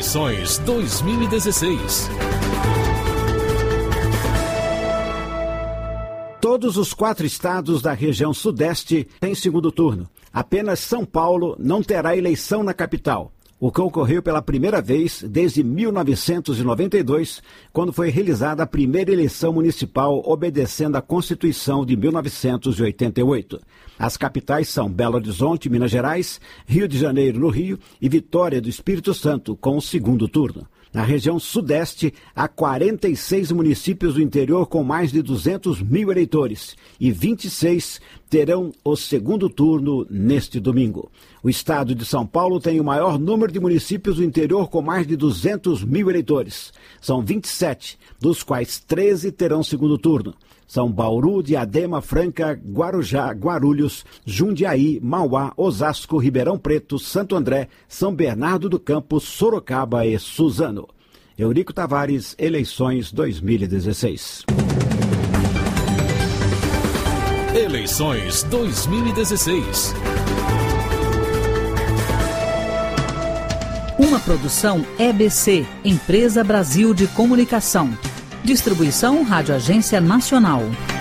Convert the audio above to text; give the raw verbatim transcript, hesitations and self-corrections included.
Eleições dois mil e dezesseis. Todos os quatro estados da região sudeste têm segundo turno. Apenas São Paulo não terá eleição na capital, o que ocorreu pela primeira vez desde mil novecentos e noventa e dois, quando foi realizada a primeira eleição municipal obedecendo à Constituição de mil novecentos e oitenta e oito. As capitais são Belo Horizonte, Minas Gerais, Rio de Janeiro, no Rio, e Vitória do Espírito Santo, com o segundo turno. Na região sudeste, há quarenta e seis municípios do interior com mais de duzentos mil eleitores e vinte e seis terão o segundo turno neste domingo. O estado de São Paulo tem o maior número de municípios do interior com mais de duzentos mil eleitores. São vinte e sete, dos quais treze terão segundo turno. São Bauru, Diadema, Franca, Guarujá, Guarulhos, Jundiaí, Mauá, Osasco, Ribeirão Preto, Santo André, São Bernardo do Campo, Sorocaba e Suzano. Eurico Tavares, Eleições dois mil e dezesseis. Eleições dois mil e dezesseis. Uma produção E B C, Empresa Brasil de Comunicação. Distribuição Rádio Agência Nacional.